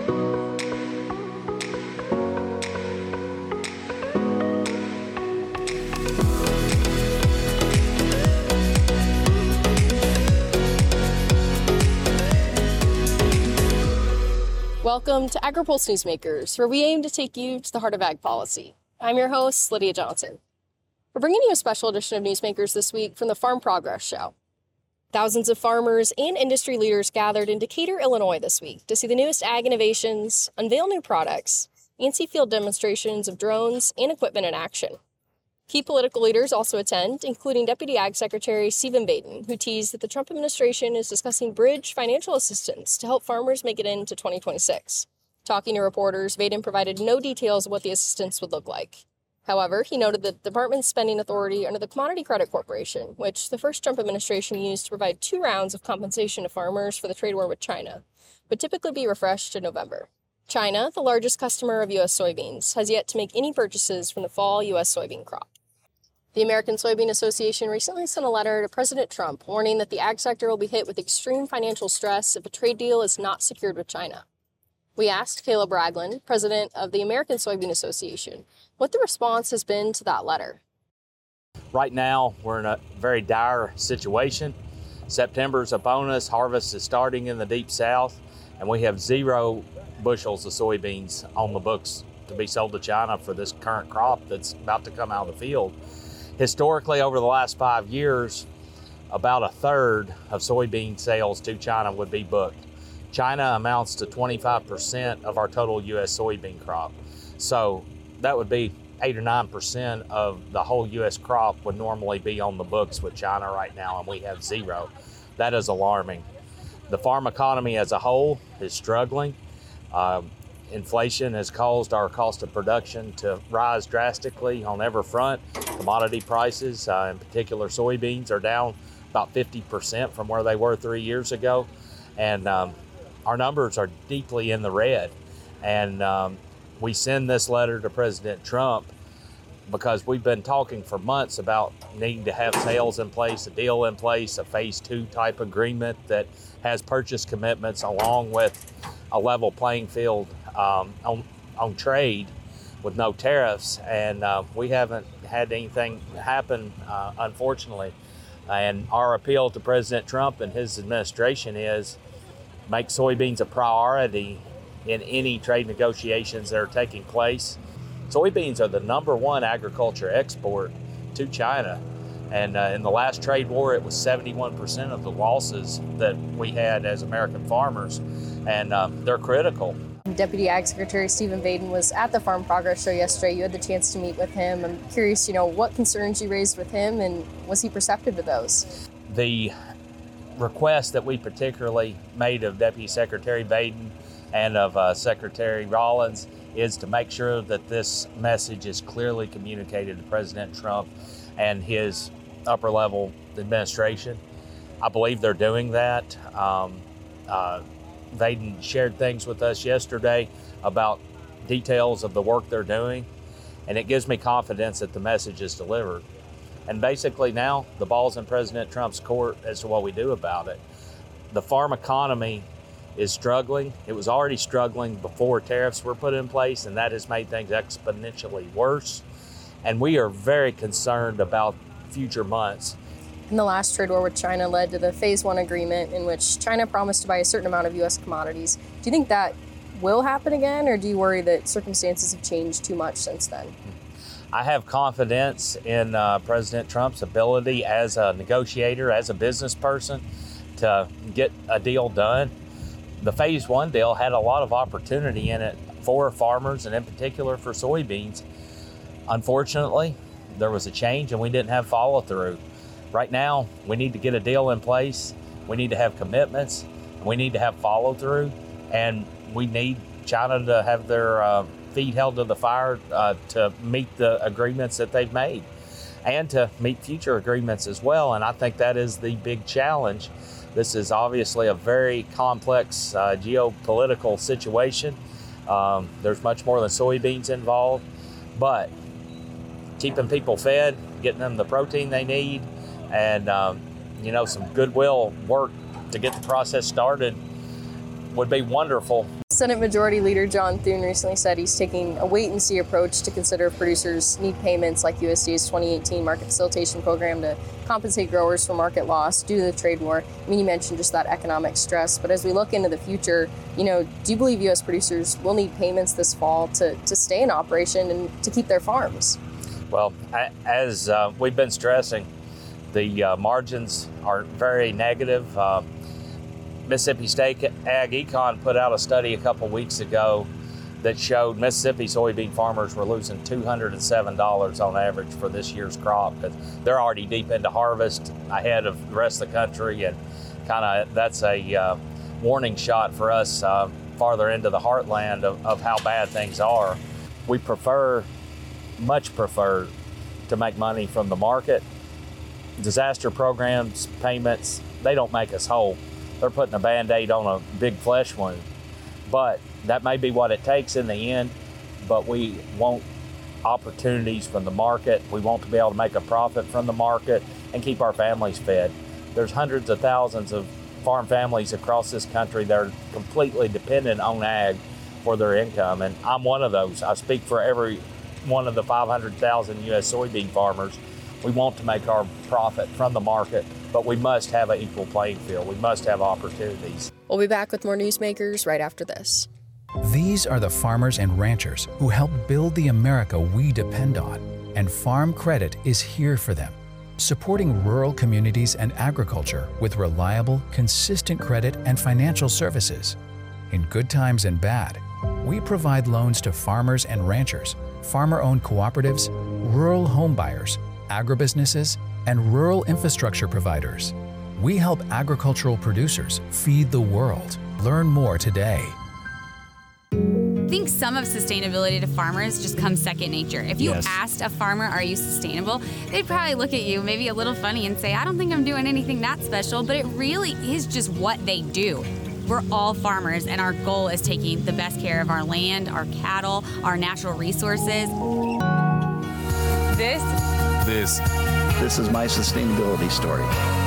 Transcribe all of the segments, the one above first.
Welcome to AgriPulse Newsmakers, where we aim to take you to the heart of ag policy. I'm your host, Lydia Johnson. We're bringing you a special edition of Newsmakers this week from the Farm Progress Show. Thousands of farmers and industry leaders gathered in Decatur, Illinois this week to see the newest ag innovations, unveil new products, and see field demonstrations of drones and equipment in action. Key political leaders also attend, including Deputy Ag Secretary Stephen Vaden, who teased that the Trump administration is discussing bridge financial assistance to help farmers make it into 2026. Talking to reporters, Vaden provided no details of what the assistance would look like. However, he noted that the department's spending authority under the Commodity Credit Corporation, which the first Trump administration used to provide 2 rounds of compensation to farmers for the trade war with China, would typically be refreshed in November. China, the largest customer of U.S. soybeans, has yet to make any purchases from the fall U.S. soybean crop. The American Soybean Association recently sent a letter to President Trump warning that the ag sector will be hit with extreme financial stress if a trade deal is not secured with China. We asked Caleb Ragland, president of the American Soybean Association, what the response has been to that letter. Right now, we're in a very dire situation. September's upon us, harvest is starting in the Deep South, and we have 0 bushels of soybeans on the books to be sold to China for this current crop that's about to come out of the field. Historically, over the last 5 years, about 1/3 of soybean sales to China would be booked. China amounts to 25% of our total U.S. soybean crop. So that would be 8 or 9% of the whole U.S. crop would normally be on the books with China right now, and we have 0. That is alarming. The farm economy as a whole is struggling. Inflation has caused our cost of production to rise drastically on every front. Commodity prices, in particular soybeans, are down about 50% from where they were 3 years ago. And our numbers are deeply in the red. And we send this letter to President Trump because we've been talking for months about needing to have sales in place, a deal in place, a phase 2 type agreement that has purchase commitments along with a level playing field on trade with no tariffs, and we haven't had anything happen, unfortunately. And our appeal to President Trump and his administration is make soybeans a priority in any trade negotiations that are taking place. Soybeans are the #1 agriculture export to China, and in the last trade war it was 71% of the losses that we had as American farmers, and they're critical. Deputy Ag Secretary Stephen Vaden was at the Farm Progress Show yesterday. You had the chance to meet with him. I'm curious, what concerns you raised with him, and was he receptive to those? The request that we particularly made of Deputy Secretary Vaden and of Secretary Rollins is to make sure that this message is clearly communicated to President Trump and his upper level administration. I believe they're doing that. Vaden shared things with us yesterday about details of the work they're doing, and it gives me confidence that the message is delivered. And basically now the ball's in President Trump's court as to what we do about it. The farm economy is struggling. It was already struggling before tariffs were put in place, and that has made things exponentially worse. And we are very concerned about future months. And the last trade war with China led to the phase 1 agreement in which China promised to buy a certain amount of U.S. commodities. Do you think that will happen again, or do you worry that circumstances have changed too much since then? I have confidence in President Trump's ability as a negotiator, as a business person, to get a deal done. The phase 1 deal had a lot of opportunity in it for farmers, and in particular for soybeans. Unfortunately, there was a change and we didn't have follow through. Right now, we need to get a deal in place. We need to have commitments. We need to have follow through, and we need China to have their feet held to the fire to meet the agreements that they've made and to meet future agreements as well. And I think that is the big challenge. This is obviously a very complex geopolitical situation. There's much more than soybeans involved, but keeping people fed, getting them the protein they need, and some goodwill work to get the process started would be wonderful. Senate Majority Leader John Thune recently said he's taking a wait-and-see approach to consider if producers need payments like USDA's 2018 market facilitation program to compensate growers for market loss due to the trade war. I mean, you mentioned just that economic stress, but as we look into the future, do you believe U.S. producers will need payments this fall to stay in operation and to keep their farms? Well, as we've been stressing, the margins are very negative. Mississippi State Ag Econ put out a study a couple weeks ago that showed Mississippi soybean farmers were losing $207 on average for this year's crop. They're already deep into harvest ahead of the rest of the country, and that's a warning shot for us farther into the heartland of how bad things are. We much prefer to make money from the market. Disaster programs, payments, they don't make us whole. They're putting a Band-Aid on a big flesh wound. But that may be what it takes in the end, but we want opportunities from the market. We want to be able to make a profit from the market and keep our families fed. There's hundreds of thousands of farm families across this country that are completely dependent on ag for their income, and I'm one of those. I speak for every one of the 500,000 U.S. soybean farmers. We want to make our profit from the market, but we must have an equal playing field. We must have opportunities. We'll be back with more Newsmakers right after this. These are the farmers and ranchers who help build the America we depend on, and Farm Credit is here for them, supporting rural communities and agriculture with reliable, consistent credit and financial services. In good times and bad, we provide loans to farmers and ranchers, farmer-owned cooperatives, rural home buyers, agribusinesses, and rural infrastructure providers. We help agricultural producers feed the world. Learn more today. I think some of sustainability to farmers just comes second nature. If you asked a farmer, are you sustainable? They'd probably look at you maybe a little funny and say, I don't think I'm doing anything that special, but it really is just what they do. We're all farmers, and our goal is taking the best care of our land, our cattle, our natural resources. This is my sustainability story.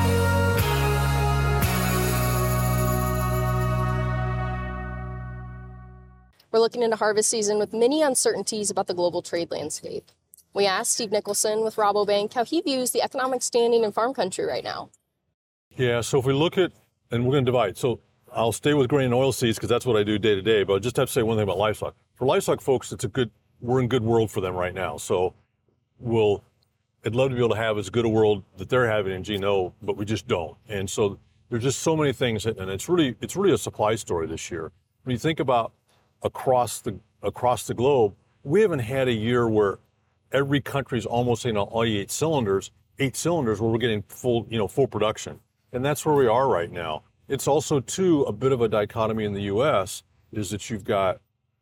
We're looking into harvest season with many uncertainties about the global trade landscape. We asked Steve Nicholson with Rabobank how he views the economic standing in farm country right now. Yeah, so if we look at, and we're going to divide, so I'll stay with grain and oilseeds because that's what I do day to day, but I just have to say one thing about livestock. For livestock folks, we're in good world for them right now. So I'd love to be able to have as good a world that they're having in G&O, but we just don't. And so there's just so many things, and it's really a supply story this year. When you think about across the globe, we haven't had a year where every country's almost saying all 8 cylinders where we're getting full production. And that's where we are right now. It's also too a bit of a dichotomy in the US is that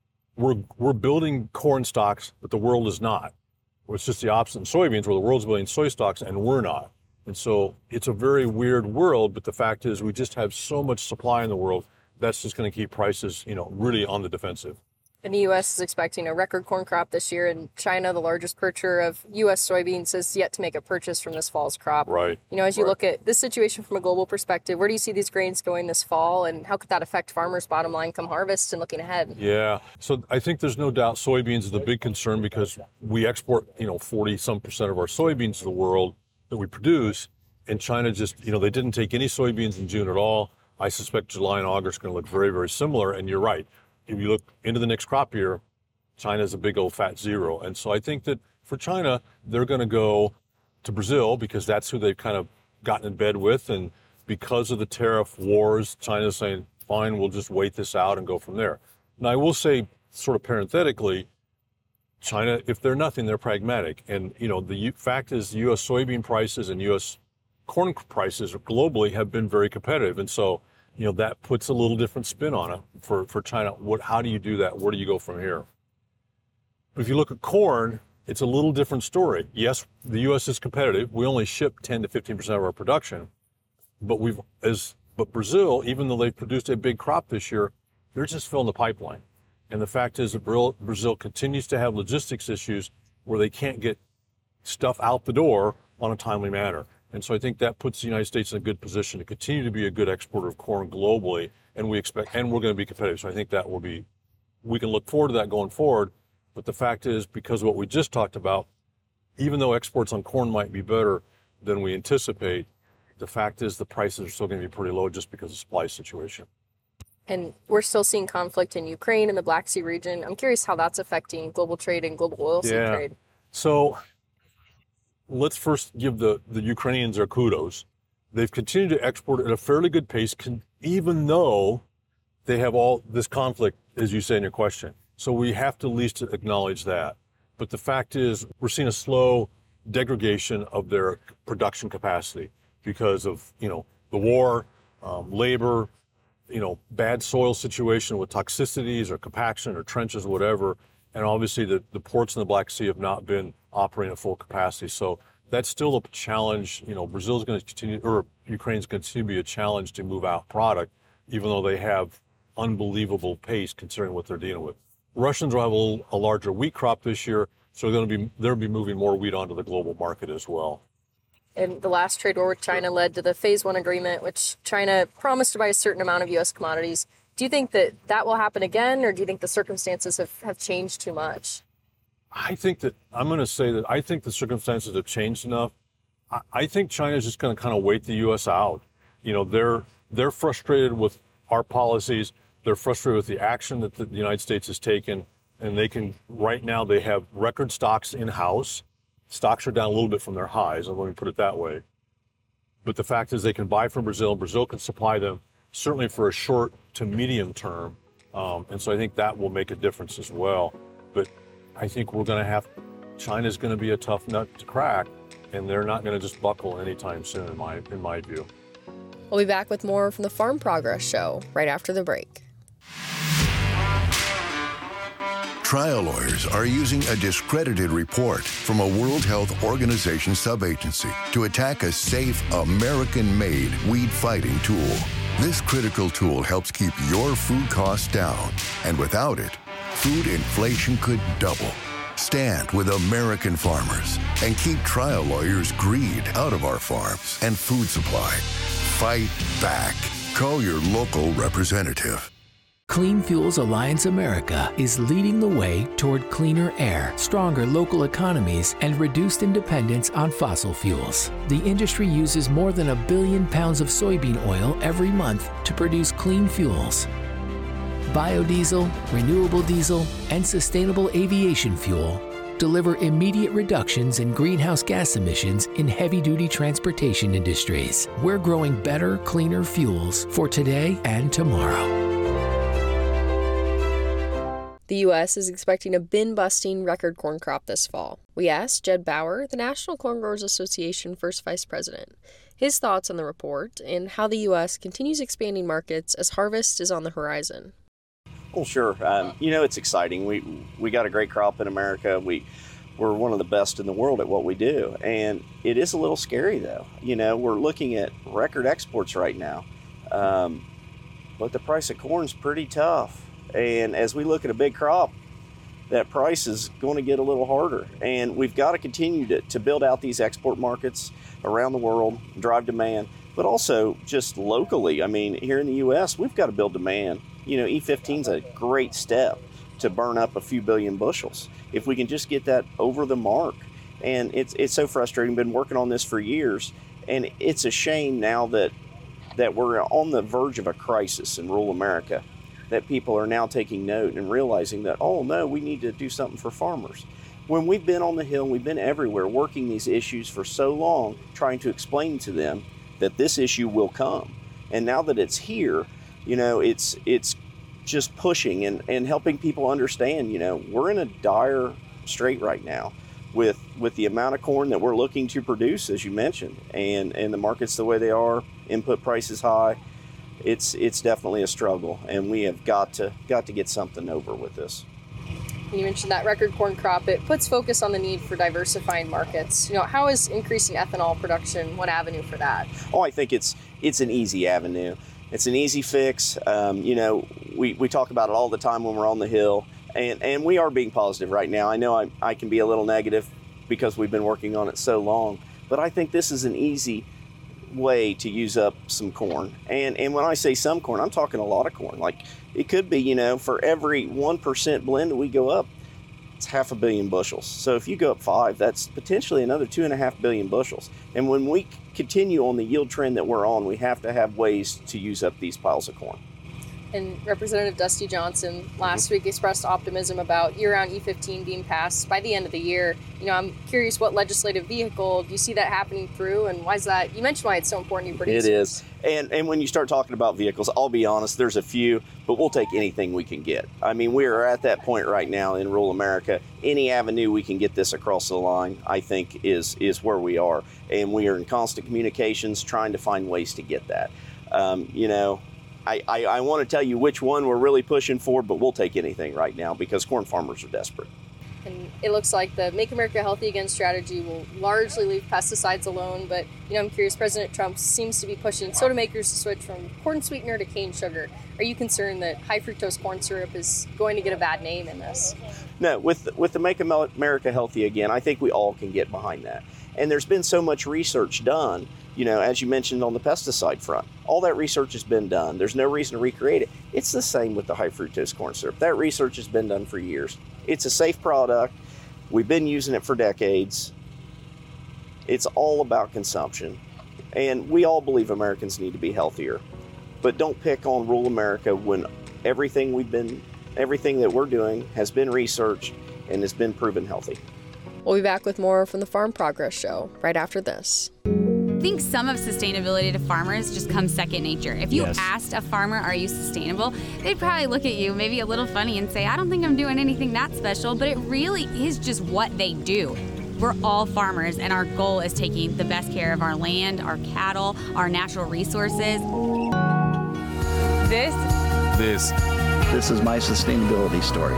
we're building corn stocks, but the world is not. It's just the opposite in soybeans, where the world's building soy stocks and we're not. And so it's a very weird world, but the fact is we just have so much supply in the world, that's just going to keep prices, really on the defensive. And the U.S. is expecting a record corn crop this year, and China, the largest purchaser of U.S. soybeans, has yet to make a purchase from this fall's crop. Right. As you look at this situation from a global perspective, where do you see these grains going this fall, and how could that affect farmers' bottom line come harvest and looking ahead? Yeah. So I think there's no doubt soybeans is the big concern because we export, 40-some% of our soybeans to the world that we produce, and China just, they didn't take any soybeans in June at all. I suspect July and August are going to look very, very similar, and you're right. If you look into the next crop year, China's a big old fat zero. And so I think that for China, they're going to go to Brazil because that's who they've kind of gotten in bed with. And because of the tariff wars, China's saying, fine, we'll just wait this out and go from there. Now, I will say, sort of parenthetically, China, if they're nothing, they're pragmatic. And, the fact is U.S. soybean prices and U.S. corn prices globally have been very competitive. And so that puts a little different spin on it for China. How do you do that? Where do you go from here? But if you look at corn, it's a little different story. Yes, the U.S. is competitive. We only ship 10 to 15% of our production. But Brazil, even though they've produced a big crop this year, they're just filling the pipeline. And the fact is that Brazil continues to have logistics issues where they can't get stuff out the door on a timely manner. And so I think that puts the United States in a good position to continue to be a good exporter of corn globally, and we're going to be competitive. So I think that we can look forward to that going forward. But the fact is, because of what we just talked about, even though exports on corn might be better than we anticipate, the fact is the prices are still going to be pretty low just because of the supply situation. And we're still seeing conflict in Ukraine and the Black Sea region. I'm curious how that's affecting global trade and global oilseed trade. So let's first give the Ukrainians their kudos. They've continued to export at a fairly good pace, even though they have all this conflict, as you say in your question. So we have to at least acknowledge that. But the fact is, we're seeing a slow degradation of their production capacity because of, the war, labor, bad soil situation with toxicities or compaction or trenches or whatever. And obviously the ports in the Black Sea have not been operating at full capacity. So that's still a challenge. Brazil's going to continue, or Ukraine's going to continue to be a challenge to move out product, even though they have unbelievable pace considering what they're dealing with. Russians will have a larger wheat crop this year, so they'll be moving more wheat onto the global market as well. And the last trade war with China led to the Phase 1 agreement, which China promised to buy a certain amount of U.S. commodities. Do you think that will happen again, or do you think the circumstances have changed too much? I think the circumstances have changed enough. I think China's just going to kind of wait the U.S. out. They're frustrated with our policies. They're frustrated with the action that the United States has taken, and right now they have record stocks in-house. Stocks are down a little bit from their highs, let me put it that way. But the fact is they can buy from Brazil, and Brazil can supply them certainly for a short to medium term. And so I think that will make a difference as well. But I think China's going to be a tough nut to crack, and they're not going to just buckle anytime soon, in my view. We'll be back with more from the Farm Progress Show right after the break. Trial lawyers are using a discredited report from a World Health Organization subagency to attack a safe, American-made weed-fighting tool. This critical tool helps keep your food costs down, and without it, food inflation could double. Stand with American farmers and keep trial lawyers' greed out of our farms and food supply. Fight back. Call your local representative. Clean Fuels Alliance America is leading the way toward cleaner air, stronger local economies, and reduced dependence on fossil fuels. The industry uses more than 1 billion pounds of soybean oil every month to produce clean fuels. Biodiesel, renewable diesel, and sustainable aviation fuel deliver immediate reductions in greenhouse gas emissions in heavy-duty transportation industries. We're growing better, cleaner fuels for today and tomorrow. The U.S. is expecting a bin-busting record corn crop this fall. We asked Jed Bauer, the National Corn Growers Association First Vice President, his thoughts on the report and how the U.S. continues expanding markets as harvest is on the horizon. Well, sure. It's exciting. We got a great crop in America. We're one of the best in the world at what we do. And it is a little scary, though. We're looking at record exports right now. But the price of corn's pretty tough. And as we look at a big crop, that price is going to get a little harder. And we've got to continue to build out these export markets around the world, drive demand, but also just locally. Here in the U.S., we've got to build demand. E15 is a great step to burn up a few billion bushels. If we can just get that over the mark. And it's so frustrating. Been working on this for years. And it's a shame now that we're on the verge of a crisis in rural America, that people are now taking note and realizing that, oh no, we need to do something for farmers. When we've been on the Hill, we've been everywhere working these issues for so long, trying to explain to them that this issue will come. And now that it's here, it's just pushing and helping people understand, we're in a dire strait right now with the amount of corn that we're looking to produce, as you mentioned, and the markets the way they are, input prices high. It's definitely a struggle, and we have got to get something over with this. You mentioned that record corn crop. It puts focus on the need for diversifying markets. How is increasing ethanol production one avenue for that? Oh, I think it's an easy avenue. It's an easy fix. We talk about it all the time when we're on the Hill, and we are being positive right now. I know I can be a little negative because we've been working on it so long, but I think this is an easy way to use up some corn. And when I say some corn, I'm talking a lot of corn. Like it could be, you know, for every 1% blend we go up, it's 500 million bushels. So if you go up 5, that's potentially another 2.5 billion bushels. And when we continue on the yield trend that we're on, we have to have ways to use up these piles of corn. And Representative Dusty Johnson last week expressed optimism about year-round E15 being passed by the end of the year. You know, I'm curious, what legislative vehicle do you see that happening through, and why is that? You mentioned why it's so important to produce. It is. And when you start talking about vehicles, I'll be honest, there's a few, but we'll take anything we can get. I mean, we are at that point right now in rural America. Any avenue we can get this across the line, I think, is where we are. And we are in constant communications trying to find ways to get that. You know, I want to tell you which one we're really pushing for, but we'll take anything right now because corn farmers are desperate. And it looks like the Make America Healthy Again strategy will largely leave pesticides alone, but you know, I'm curious, President Trump seems to be pushing soda makers to switch from corn sweetener to cane sugar. Are you concerned that high fructose corn syrup is going to get a bad name in this? No, with the Make America Healthy Again, I think we all can get behind that. And there's been so much research done, you know, as you mentioned on the pesticide front. All that research has been done. There's no reason to recreate it. It's the same with the high fructose corn syrup. That research has been done for years. It's a safe product. We've been using it for decades. It's all about consumption. And we all believe Americans need to be healthier. But don't pick on rural America when everything that we're doing has been researched and has been proven healthy. We'll be back with more from the Farm Progress Show right after this. I think some of sustainability to farmers just comes second nature. If you asked a farmer, are you sustainable? They'd probably look at you maybe a little funny and say, I don't think I'm doing anything that special, but it really is just what they do. We're all farmers, and our goal is taking the best care of our land, our cattle, our natural resources. This is my sustainability story.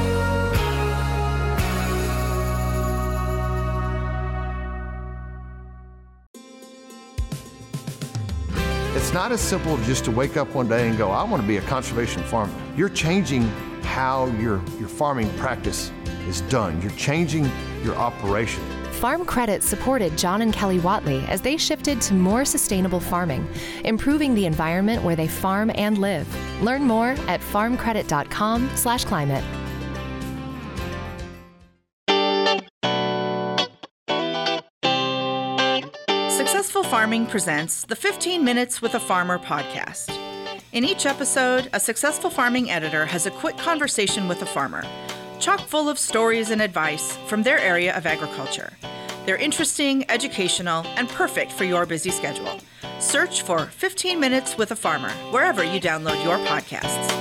It's not as simple just to wake up one day and go, I want to be a conservation farmer. You're changing how your farming practice is done. You're changing your operation. Farm Credit supported John and Kelly Watley as they shifted to more sustainable farming, improving the environment where they farm and live. Learn more at farmcredit.com/climate. Successful Farming presents the 15 Minutes with a Farmer podcast. In each episode, a successful farming editor has a quick conversation with a farmer, chock full of stories and advice from their area of agriculture. They're interesting, educational, and perfect for your busy schedule. Search for 15 Minutes with a Farmer wherever you download your podcasts.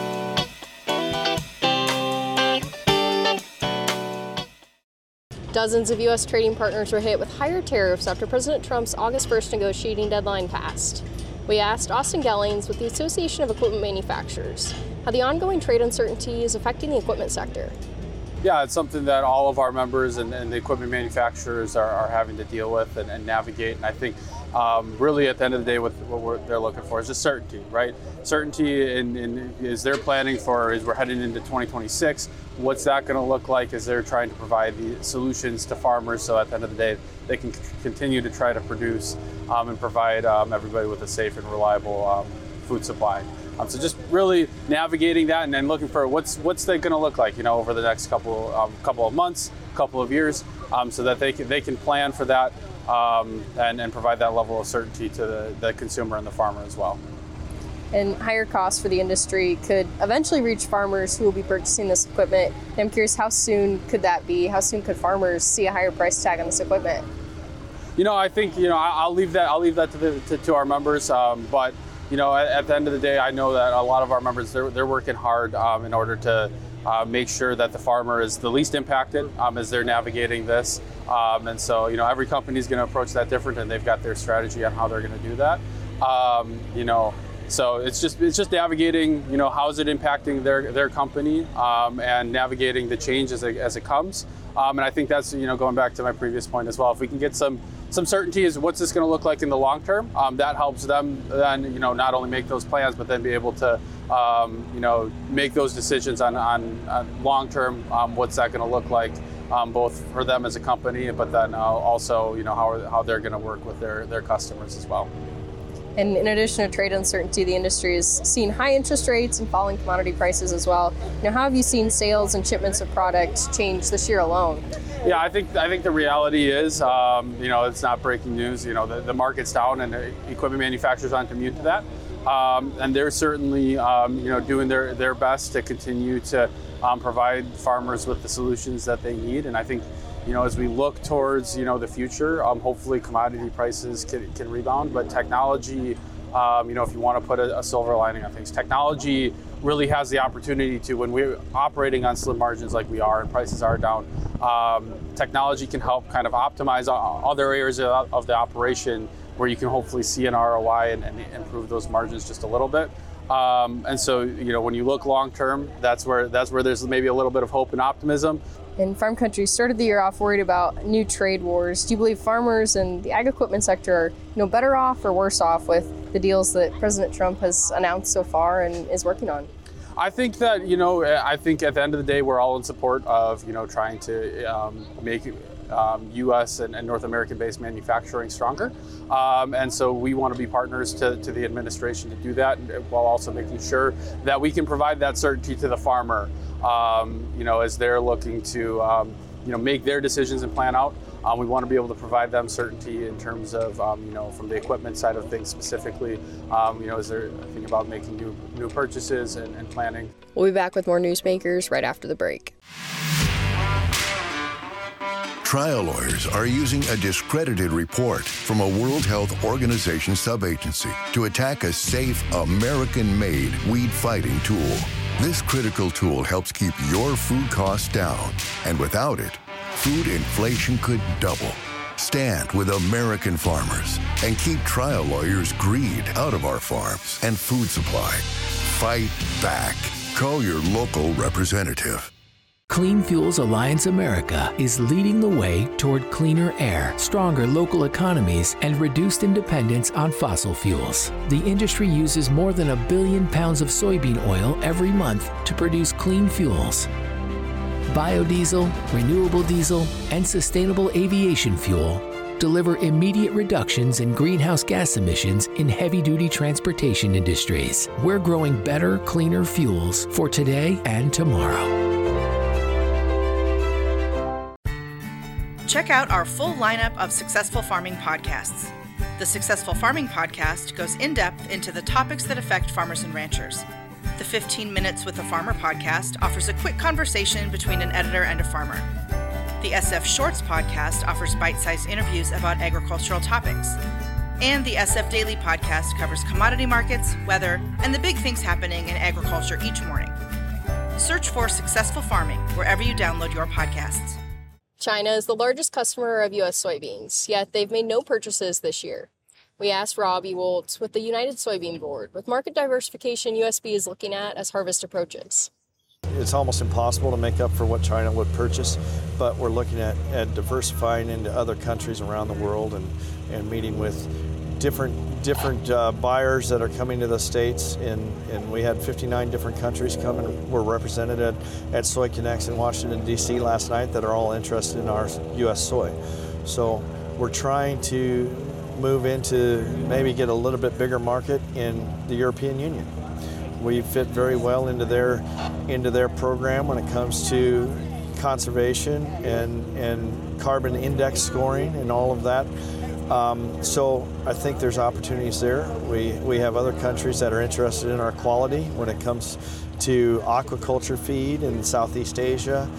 Dozens of U.S. trading partners were hit with higher tariffs after President Trump's August 1st negotiating deadline passed. We asked Austin Gellings with the Association of Equipment Manufacturers how the ongoing trade uncertainty is affecting the equipment sector. Yeah, it's something that all of our members and the equipment manufacturers are having to deal with and navigate. And I think really at the end of the day, what they're looking for is just certainty, right? Certainty in is they're planning for, as we're heading into 2026, what's that going to look like as they're trying to provide the solutions to farmers so at the end of the day, they can continue to try to produce and provide everybody with a safe and reliable food supply. So just really navigating that and then looking for what's that going to look like, over the next couple of months, couple of years, so that they can plan for that and provide that level of certainty to the consumer and the farmer as well. And higher costs for the industry could eventually reach farmers who will be purchasing this equipment. And I'm curious, how soon could that be? How soon could farmers see a higher price tag on this equipment? I think I'll leave that to our members, but. At the end of the day, I know that a lot of our members, they're working hard in order to make sure that the farmer is the least impacted as they're navigating this. And so, every company is going to approach that different, and they've got their strategy on how they're going to do that. So it's just navigating, how is it impacting their company and navigating the change as it comes. And I think that's, going back to my previous point as well. If we can get some certainty as what's this going to look like in the long term, that helps them then, not only make those plans, but then be able to, make those decisions on long term, what's that going to look like both for them as a company, but then also, how they're going to work with their customers as well. And in addition to trade uncertainty, the industry is seeing high interest rates and falling commodity prices as well. How have you seen sales and shipments of product change this year alone? Yeah, I think the reality is, it's not breaking news. The market's down, and the equipment manufacturers aren't immune to that. And they're certainly, doing their best to continue to provide farmers with the solutions that they need. And I think, as we look towards, the future, hopefully commodity prices can rebound. But technology, if you want to put a silver lining on things, technology really has the opportunity to, when we're operating on slim margins like we are and prices are down, technology can help kind of optimize other areas of the operation where you can hopefully see an ROI and improve those margins just a little bit. And so, when you look long term, that's where there's maybe a little bit of hope and optimism. And farm countries started the year off worried about new trade wars. Do you believe farmers and the ag equipment sector are better off or worse off with the deals that President Trump has announced so far and is working on? I think that, I think at the end of the day, we're all in support of, trying to make U.S. and North American-based manufacturing stronger. And so we want to be partners to the administration to do that, while also making sure that we can provide that certainty to the farmer, as they're looking to, make their decisions and plan out. We want to be able to provide them certainty in terms of, from the equipment side of things specifically, as they're thinking about making new purchases and planning. We'll be back with more Newsmakers right after the break. Trial lawyers are using a discredited report from a World Health Organization subagency to attack a safe, American-made weed-fighting tool. This critical tool helps keep your food costs down, and without it, food inflation could double. Stand with American farmers and keep trial lawyers' greed out of our farms and food supply. Fight back. Call your local representative. Clean Fuels Alliance America is leading the way toward cleaner air, stronger local economies, and reduced dependence on fossil fuels. The industry uses more than 1 billion pounds of soybean oil every month to produce clean fuels. Biodiesel, renewable diesel, and sustainable aviation fuel deliver immediate reductions in greenhouse gas emissions in heavy-duty transportation industries. We're growing better, cleaner fuels for today and tomorrow. Check out our full lineup of Successful Farming podcasts. The Successful Farming podcast goes in-depth into the topics that affect farmers and ranchers. The 15 Minutes with a Farmer podcast offers a quick conversation between an editor and a farmer. The SF Shorts podcast offers bite-sized interviews about agricultural topics. And the SF Daily podcast covers commodity markets, weather, and the big things happening in agriculture each morning. Search for Successful Farming wherever you download your podcasts. China is the largest customer of U.S. soybeans, yet they've made no purchases this year. We asked Rob Ewoldt with the United Soybean Board what market diversification USB is looking at as harvest approaches. It's almost impossible to make up for what China would purchase, but we're looking at diversifying into other countries around the world and meeting with different buyers that are coming to the States, and we had 59 different countries come and were represented at Soy Connects in Washington, D.C. last night that are all interested in our U.S. soy. So we're trying to move into maybe get a little bit bigger market in the European Union. We fit very well into their program when it comes to conservation and carbon index scoring and all of that. So I think there's opportunities there. We have other countries that are interested in our quality when it comes to aquaculture feed in Southeast Asia.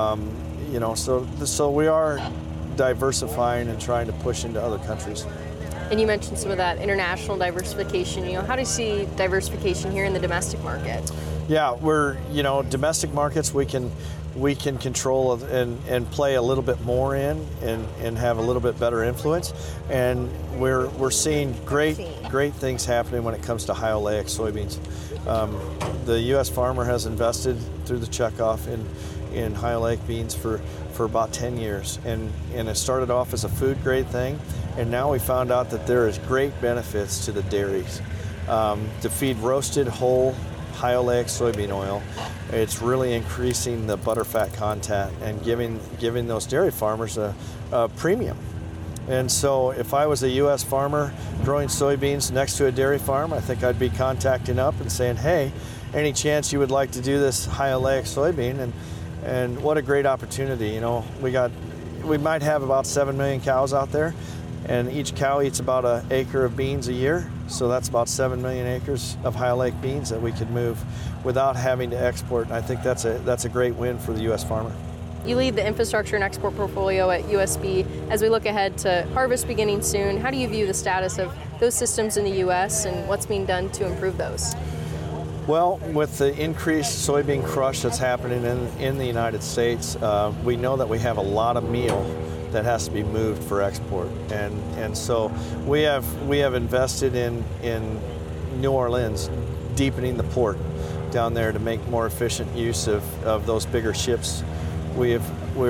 So we are diversifying and trying to push into other countries. And you mentioned some of that international diversification. How do you see diversification here in the domestic market? Yeah, domestic markets we can control and play a little bit more in and have a little bit better influence. And we're seeing great things happening when it comes to high oleic soybeans. The U.S. farmer has invested through the checkoff in high oleic beans for about 10 years, and it started off as a food grade thing, and now we found out that there is great benefits to the dairies to feed roasted whole high oleic soybean oil, it's really increasing the butterfat content and giving those dairy farmers a premium. And so if I was a U.S. farmer growing soybeans next to a dairy farm, I think I'd be contacting up and saying, hey, any chance you would like to do this high oleic soybean? And what a great opportunity. You know, we might have about 7 million cows out there, and each cow eats about an acre of beans a year. So that's about 7 million acres of high oleic beans that we could move without having to export. And I think that's a great win for the U.S. farmer. You lead the infrastructure and export portfolio at USB. As we look ahead to harvest beginning soon, how do you view the status of those systems in the U.S. and what's being done to improve those? Well, with the increased soybean crush that's happening in the United States, we know that we have a lot of meal that has to be moved for export, and so we have invested in New Orleans, deepening the port down there to make more efficient use of those bigger ships. We've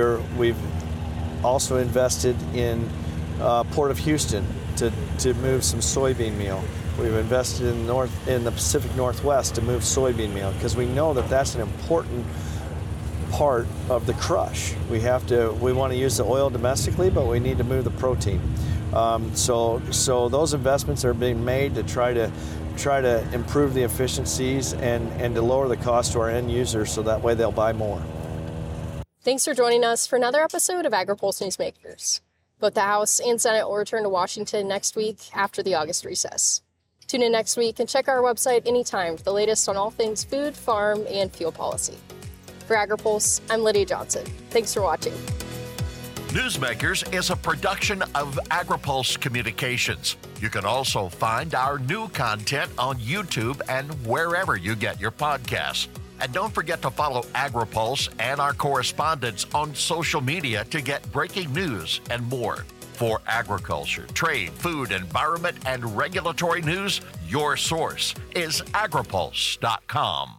also invested in Port of Houston to move some soybean meal. We've invested in the Pacific Northwest to move soybean meal because we know that that's an important part of the crush. We want to use the oil domestically, but we need to move the protein. So those investments are being made to try to improve the efficiencies and to lower the cost to our end users, so that way they'll buy more. Thanks for joining us for another episode of AgriPulse Newsmakers. Both the House and Senate will return to Washington next week after the August recess. Tune in next week and check our website anytime for the latest on all things food, farm, and fuel policy. For AgriPulse, I'm Lydia Johnson. Thanks for watching. Newsmakers is a production of AgriPulse Communications. You can also find our new content on YouTube and wherever you get your podcasts. And don't forget to follow AgriPulse and our correspondents on social media to get breaking news and more. For agriculture, trade, food, environment, and regulatory news, your source is agripulse.com.